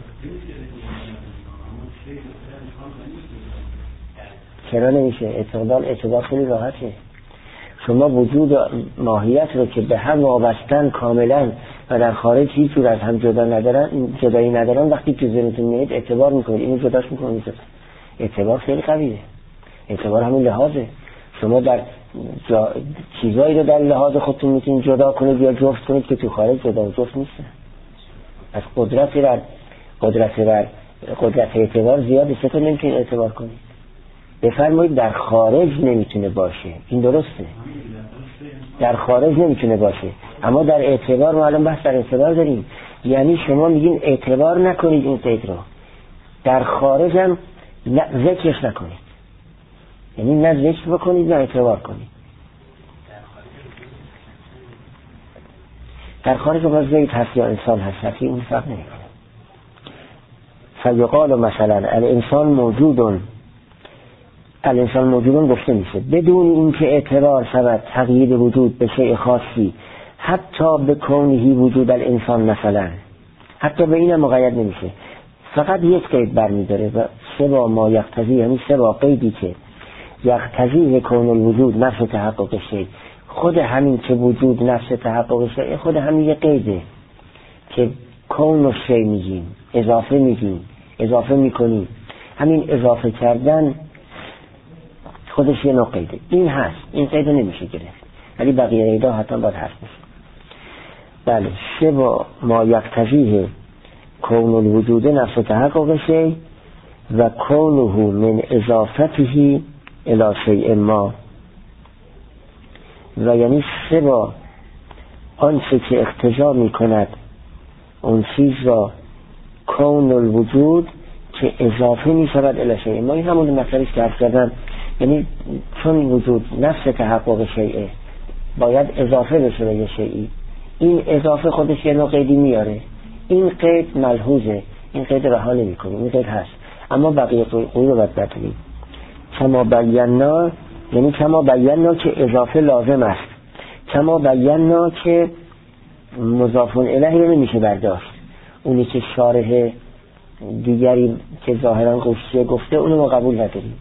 چرا نمیشه؟ اعتبار اعتبار خیلی راحته، شما وجود ماهیت رو که به هم وابستن کاملا و در خارج هیچ جور از هم جدا ندارن، جدایی ندارن، وقتی که ذهنتون میاد اعتبار میکنید، اینو جداش میکنید، اعتبار خیلی قویه، اعتبار همون لحاظه، شما در جا... چیزایی رو در لحاظ خودتون میتونید جدا کنید یا جفت کنید که تو خارج جدا و جفت نیستن. از قدرت بر قدرت بر قدرت اعتبار زیاده، چطور نمیتونید اعتبار کنید؟ بفرمایید در خارج نمیتونه باشه، این درسته، در خارج نمیتونه باشه، اما در اعتبار ما الان بحث در اعتبار داریم، یعنی شما میگین اعتبار نکنید این قید رو، در خارج هم ذکرش نکنید، یعنی نه ذکر بکنید نه اعتبار کنید، در خارج باز زید هست یا انسان هست، این فرق نمیکنه. فیقال مثلا الانسان موجودون، الانسان موجودون گفته میشه بدون اینکه اعتبار شود تقیید وجود به شیء خاصی، حتی به کونهی وجود الانسان مثلا، حتی به این مقید نمیشه، فقط یک قید برمیداره و سبا ما یقتضی، یعنی سبا قیدی که یقتضی کون الوجود نفس تحقق شیء، خود همین که وجود نفس تحقق شیء، خود همین یک قیده که کون و شیء میگیم، اضافه میگیم، اضافه میکنیم، همین اضافه کردن خودش یه نوع قیده. این هست، این قیده نمیشه گرفت، ولی بقیه قیده حتما باید هست بشه. بله، سه با ما یقتضیه کون الوجود نفس تحقق شیء و کونه من اضافته الی شیء ما، و یعنی سه با آنچه که اقتضا می کند اون چیز را کون الوجود که اضافه می شود الی شیء ما. این همون مسئله که عرض کردم، یعنی چون وجود نفس تحقق شیء باید اضافه بشه به یه شیئی، این اضافه خودش یه نوع قیدی میاره. این قید ملحوظه، این قید رها نمی کنیم، این قید هست، اما بقیه قید رو باید بتونیم. کما بینا، یعنی کما بینا که اضافه لازم است، کما بینا که مضاف الیه رو نمیشه برداشت. اونی که شارح دیگری که ظاهرا قصه گفته اونو ما قبول نداریم.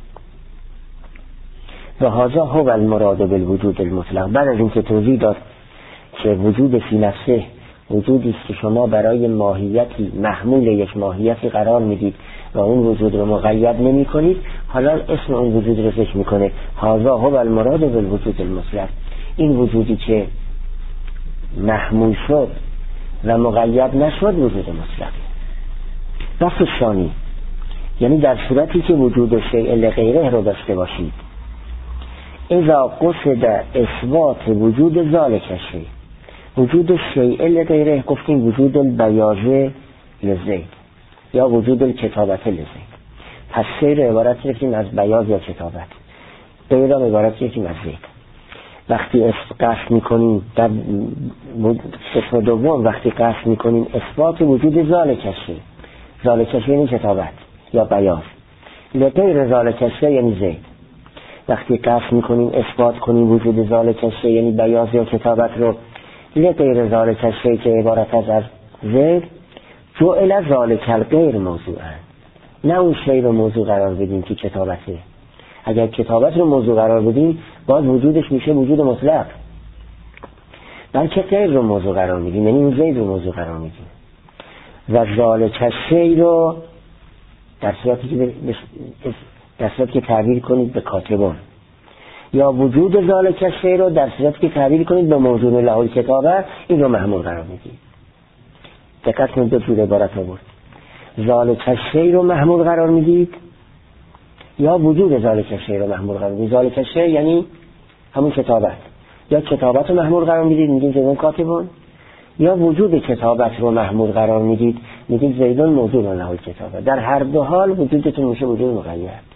و هذا هو المراد بالوجود المطلق. بعد از اینکه توضیح داد که وجود فی نفسه وجودی است که شما برای ماهیتی محمول یک ماهیتی قرار میدید و اون وجود رو مقید نمی کنید، حالا اسم اون وجود رو ذکر میکنه. هذا هو المراد بالوجود المطلق. این وجودی که محمول شد و مقید نشد وجود مطلق. بحث ثانی، یعنی در صورتی که وجود شیء لغیره رو داشته باشید، اذا قصد اثبات وجود ذالک شیء، وجود شیء لغیره گفتیم وجود البیاض لزید یا وجود الکتابت لزید. پس سیر عبارت گرفتیم از بیاض یا کتابت، غیر عبارت گرفتیم از زید. وقتی قصد میکنیم در قسم دوم، وقتی قصد میکنیم اثبات وجود ذالک شیء، ذالک شیء یعنی کتابت یا بیاض، لغیر ذالک شیء یعنی زید. وقتی قصد میکنیم اثبات کنیم وجود ذالک شیء یعنی بیاض یا کتابت رو لغیر ذالک شیء که عبارت از از زید، جعل ذالک الغیر موضوعا، نه اون شیء رو موضوع قرار بدیم که کتابته. اگر کتابت رو موضوع قرار بدیم باز وجودش میشه وجود مطلق، بلکه غیر رو موضوع قرار میدیم، یعنی اون زید رو موضوع قرار میدیم. و ذالک شیء رو در صورتی که در صورتی که تعبیر کنید به کاتبان، یا وجود ذالک شیء رو در صورتی که تعبیر کنید به موضوع له الکتابه، این رو محمول قرار میدید. دقت کنید دو جور عبارت آورد. ذالک شیء رو محمول قرار میدید یا وجود ذالک شیء رو محمول قرار میدید. ذالک شیء یعنی همون کتابت، یا کتابت رو محمول قرار میدید میگید زیدون کاتبون، یا وجود کتابت رو محمول قرار میدید میگید زیدون موضوع له الکتابه. در هر دو حال وجودتون میشه وجود مقید.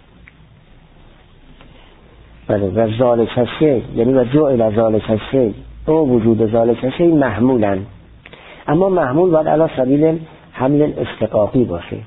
بله، و ذالک شیء یعنی و جعل ذالک شیء او وجود ذالک شیء محمولا، اما محمول باید علی سبیل حمل استقاقی باشه،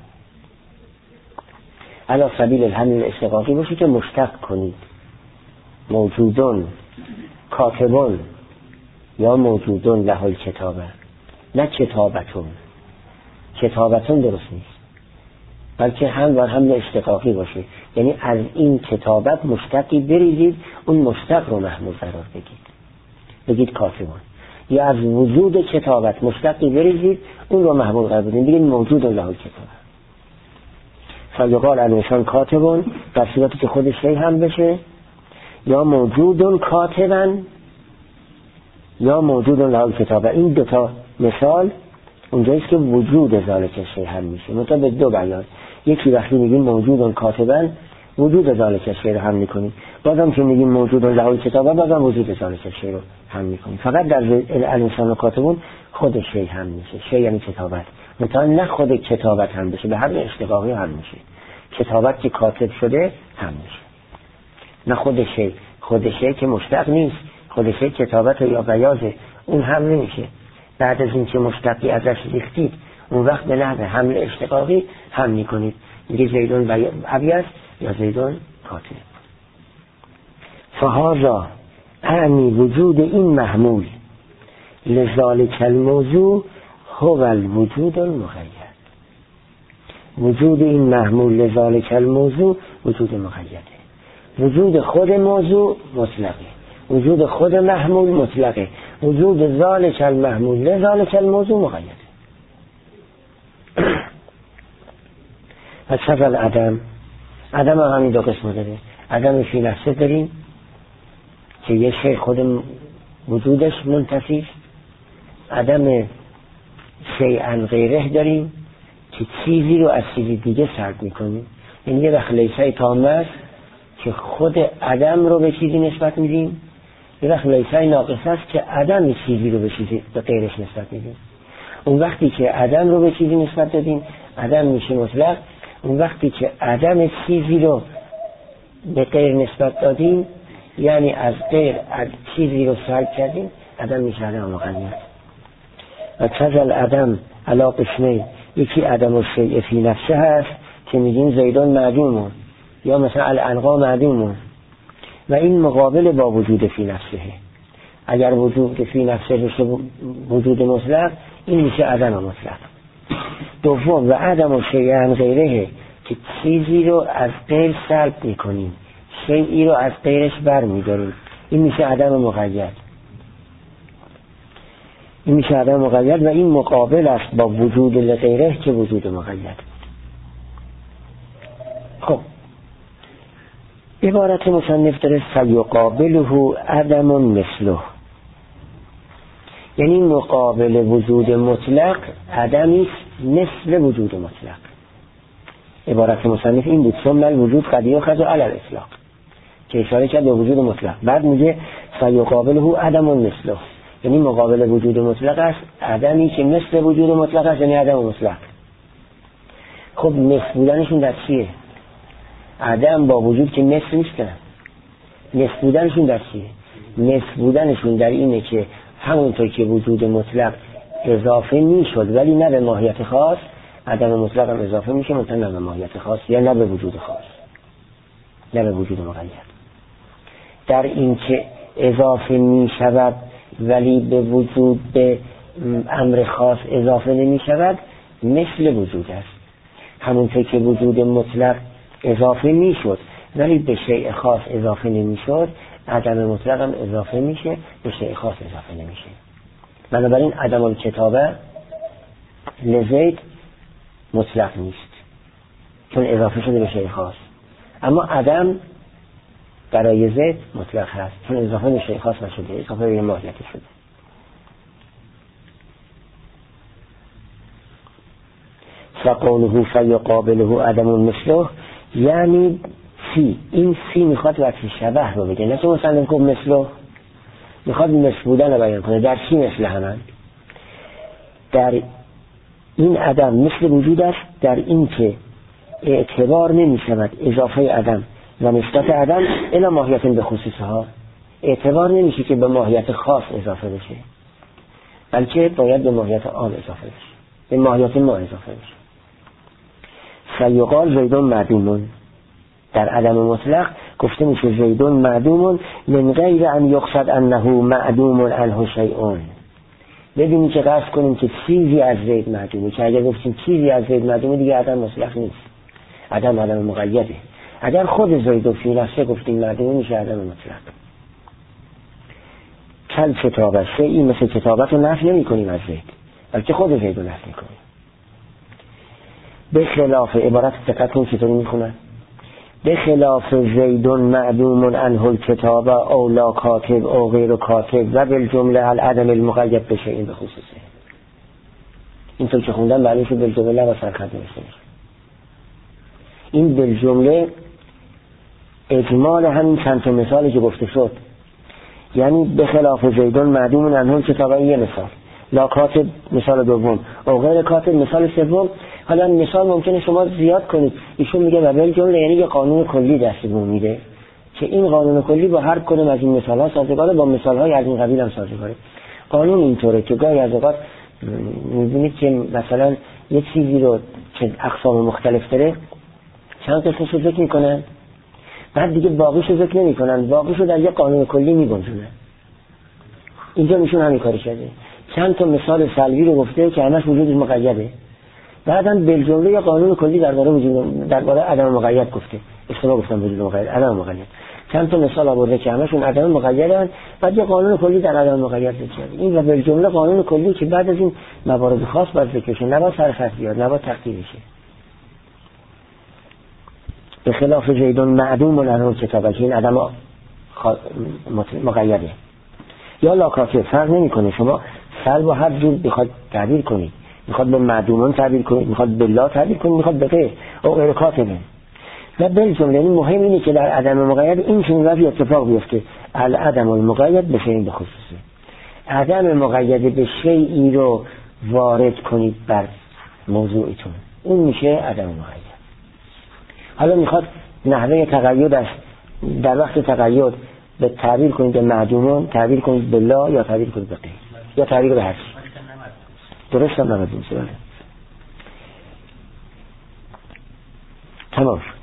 علی سبیل الحمل استقاقی باشه که مشتق کنید موجودون کاتبون یا موجودون له الکتابه، نه کتابتون. کتابتون درست نیست، بلکه هم بر حمل اشتقاقی باشه، یعنی از این کتابت مشتقی بریزید اون مشتق رو محمول قرار بدید بگید کاتبون، یا از وجود کتابت مشتقی بریزید اون رو محمول قرار بدید بگید موجود له الکتابه. فیقال الانسان کاتبون در صورتی که خودش شیء هم بشه، یا موجودون کاتبن یا موجودون له الکتابه. این دوتا مثال اونجاییست که وجود ذالک شیء هم میشه، منتها به دو بیان. یکی وقتی میگیم موجودون کاتبن وجود ذالک شیء رو هم میکنیم، بازم که میگیم موجودون له الکتابه بازم وجود ذالک شیء رو هم میکنیم. فقط در الانسان و کاتبون خود شیء هم میشه، شیء یعنی کتابت، منتها نه خود کتابت هم بشه، به هر اشتقاقی هم میشه. کتابت که کاتب شده هم میشه، نه خود شیء. خود شیء که مشتق نیست، خود شیء کتابت یا بیاضه، اون هم نمیشه. بعد از این که مشتقی ازش ریختید اون وقت به نحو حمل اشتقاقی هم میکنید، میگه زیدون ابیض یا زیدون کاتب. فهذا اعنی وجود این محمول لذالک الموضوع هو الوجود المقید. وجود این محمول لذالک الموضوع وجود مقیده. وجود خود موضوع مطلقه، وجود خود محمول مطلقه، وجود ذالک المحمول لذالک الموضوع مقیده. پس اول عدم عدم هم همین دو قسم داره. عدم فی نفسه داریم که یه شی خود وجودش منتفی، عدم شیئا غیره داریم که چیزی رو از چیزی دیگه سلب میکنیم. یعنی یه وقت لیسه تامه است که خود عدم رو به چیزی نسبت میدیم، یه وقت لیسه ناقص است که عدم چیزی رو به چیزی به غیرش نسبت میدیم. اون وقتی که عدم رو به چیزی نسبت دادیم عدم میشه مطلق، اون وقتی که عدم چیزی رو به غیر نسبت دادیم یعنی از غیر از چیزی رو سلب کردیم عدم میشه عدم مقید. و تزل عدم علا قسمه، یکی عدم و شیء فی نفسه هست که میگیم زیدون معدومون یا مثلا الانقا معدومون و این مقابل با وجود فی نفسه. اگر وجود فی نفسه بشه وجود مطلق این میشه عدم مطلق. دوم و عدم و شیء غیره که چیزی رو از غیر سلب میکنیم، شیئی رو از غیرش بر میداریم، این میشه عدم مقید. این میشه عدم مقید و این مقابل است با وجود لغیره که وجود مقید. خب عبارت مصنف داره فیقابله عدم مثله، یعنی مقابل وجود مطلق عدمی مثل وجود مطلق. عبارت مصنف این بود ثم الوجود قد یؤخذ علی الاطلاق که اشاره کرد به وجود مطلق. بعد میگه فیقابله عدم مثله، یعنی مقابل وجود مطلق است عدمی که مثل وجود مطلق است، یعنی عدم مطلق. خب مثل بودنشون در چیه؟ عدم با وجود که مثل نیستن. مثل بودنشون در چیه؟ مثل بودنشون در اینه که همونطور که وجود مطلق اضافه میشد ولی نه به ماهیت خاص، عدم مطلق هم اضافه میشه منتها نه به ماهیت خاص یا نه به وجود خاص، نه به وجود مقید. در این که اضافه میشود ولی به وجود به امر خاص اضافه نمی شود مثل وجود است. همونطور که وجود مطلق اضافه می شد ولی به شیء خاص اضافه نمی شد، عدم مطلق هم اضافه میشه به شیء خاص اضافه نمیشه. بنابراین عدم الکتابه لزید مطلق نیست چون اضافه شده به شیء خاص، اما عدم برای زید مطلق هست چون اضافه به شیء خاص نشده، اضافه به ماهیت شده. فقوله فیقابله عدم مثله یعنی فی، این فی میخواد وقتی شبه رو بگه، نه که مثلا که مثله میخواد مثل بودن رو بیان کنه. در چی مثل همن؟ در این عدم مثل وجود است در این که اعتبار نمی شود اضافه عدم و نسبت عدم الی ماهیت به خصوصها، اعتبار نمیشه که به ماهیت خاص اضافه بشه بلکه باید به ماهیت عام اضافه بشه، به ماهیت ما اضافه بشه. فیقال زیدون معدومون، در عدم مطلق گفته میشه زیدون معدومون من غیر ان یقصد انه معدوم عنه شیء، بدونی که قصد کنیم که چیزی از زید معدومه، که اگر گفتیم چیزی از زید معدومه دیگه عدم مطلق نیست، عدم عدم مقیده. اگر خود زید و فی نفسه گفتیم معدومه میشه عدم مطلق. کل کتابت شیئی مثل کتابت رو نفی نمی کنیم از زید بلکه خود زید رو نفی می کنیم. به خلاف عبارت دقت کنیم چطوری می خونن، به خلاف زیدون معدوم عنه الکتاب او لا کاتب او غیر کاتب و بالجمله العدم المقید به شیء به خصوصه. اینطور که خوندن معنیش بالجمله و سرخط نوشته میشه. این بالجمله اجمال همین چند تا مثالی که گفته شد، یعنی به خلاف زیدون معدوم عنه الکتاب یه مثال، لا کاتب مثال دوم، او غیر کاتب مثال سوم. حالا مثال ممکنه شما زیاد کنید، ایشون میگه و بالجمله یعنی یه قانون کلی دستمون میده که این قانون کلی با هر کدوم از این مثال ها سازگاره، با مثال های از این قبیل هم سازگاره. قانون اینطوره که گاهی از اوقات میبینید که مثلا یه چیزی رو که اقسام مختلف داره چند قسمش رو ذکر میکنن بعد دیگه باقیش رو ذکر نمیکنن، باقیش رو در یه قانون کلی میگنجونن. اینجا میشون همین کاری کرده، چند تا مثال سلبی رو گفته که همش وجودش مقیده، بعداً بالجمله یه قانون کلی درباره وجود درباره عدم مقید گفته، اشتباه گفتم وجود مقید، عدم مقید. چند تا مثال آورده که همشون عدم مقیدن، بعد یه قانون کلی در عدم مقید ذکر. این و بالجمله قانون کلی که بعد از این موارد خاص باید ذکر بشه، نباید سرفصل بیاد، نباید تقدیر بشه. به خلاف زیدون معدوم و لنه کتابه که این عدم مقیده. یا لاکاتب فرق نمی کنه، شما سلب و هر جور بخواد تعبیر کنید، میخواد به معدومان تعبیر کنید، میخواد به لا تعبیر کنید، میخواد به غیر او غیر کاتبه. و بلزم یعنی مهم اینه که در عدم مقید این چنین وضعی اتفاق بیفته. العدم المقید به شیء به خصوصه، عدم مقید به شیئی رو وارد کنید بر موضوعتون، اون میشه عدم مقید. حالا میخواد نحوه تقیدش در وقت تقید به تعبیر کنید به معدومان، تعبیر کنید به لا، یا تعبیر کنید به غیر، یا تعبیر به هر چیز. درست هم نمید میشه. تمام شد.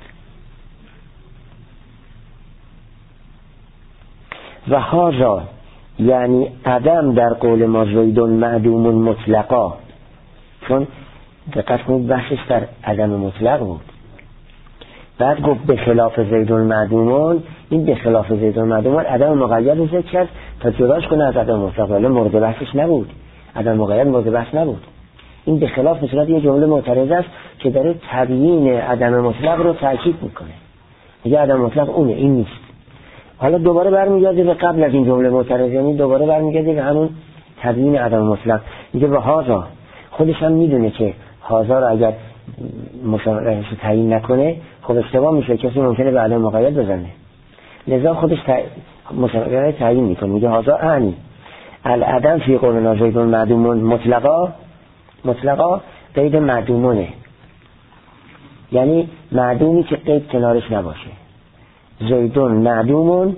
و هذا یعنی عدم در قول ما زیدون معدوم مطلقا، چون دقت کنید بحثش در عدم مطلق بود، بعد گفت به خلاف زیدون معدومون. این به خلاف زیدون معدومون عدم مقید رو ذکر کرد تا جداش کنه از عدم مطلق، ولی مورد بحثش نبود، عدم مقید مورد بحث نبود. این به خلاف به صورت یه جمله معترض است که داره تبیین عدم مطلق رو تاکید میکنه، میگه عدم مطلق اونه، این نیست. حالا دوباره برمیگرده به قبل از این جمله معترض، یعنی دوباره برمیگرده به همون تبیین عدم مطلق. میگه و هذا، خودش هم میدونه که هذا رو اگر مشابهش تعیین نکنه خب اشتباه میشه، کسی ممکنه به عدم مقید بزنه، لذا خودش مشابهش تعیین میکنه. میگه هذا اعنی العدم فی قولنا زیدون معدومون مطلقا، مطلقا قید معدومونه، یعنی معدومی که قید کنارش نباشه. زیدون معدومون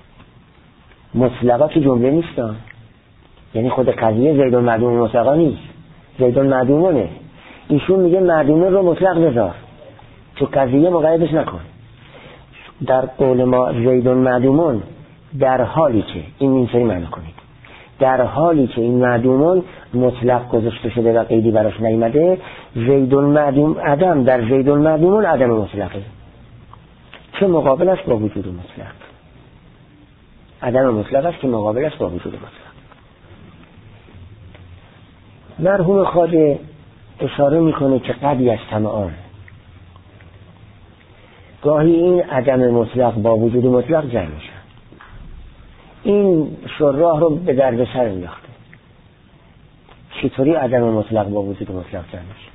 مطلقا که جمله نیست، یعنی خود قضیه زیدون معدوم مطلقا نیست، زیدون معدومونه. ایشون میگه معدومون رو مطلق بذار، تو قضیه مقیدش نکن. در قول ما زیدون معدومون در حالی که این اینطوری معنی کنید، در حالی که این معدومون مطلق گذاشته شده و قیدی براش نیامده، زیدون معدوم عدم در زیدون معدومون عدم مطلقه، چه مقابل است با وجود مطلق. عدم مطلق است که مقابل است با وجود مطلق. مرحوم خواجه اشاره میکنه که قد یجتمعان، گاهی این عدم مطلق با وجود مطلق جمع میشه. این شراح رو به دردسر انداخته، چطوری عدم مطلق با وجود مطلق جمع میشه؟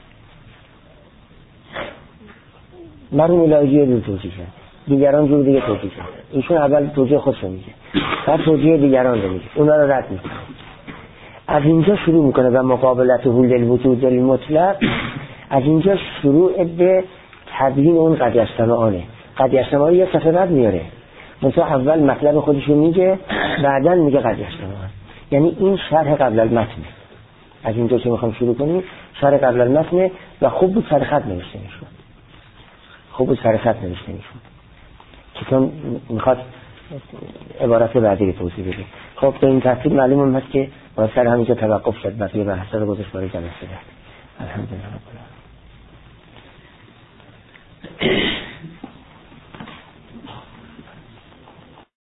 مرحوم الهی رو توجیه کرد، دیگران جور دیگه توجیه کرد. ایشون اول توجیه خودش رو میگه، بعد توجیه دیگران رو میگه، اونا رو رد میکنه. از اینجا شروع میکنه و مقابلت حول الوجود المطلق، از اینجا شروع به تبیین اون قد یجتمعانه. قد یجتمعانه یه صفحه رد میاره، مثلا اول مطلب خودش رو میگه، بعدن میگه قد یجتمعان، یعنی این شرح قبل المتن. از اینجا که میخوام شروع کنیم شرح قبل المتن، و خوب بود سر خط نوشته میشود، خوب بود سر خط نوشته میشود، چون میخواد عبارت بعدی رو توضیح بده. خب به این ترتیب معلوم هست که با سر همینجا توقف شد، بقیه بحثا رو گذاشت برای جلسه بعد. الحمدلله.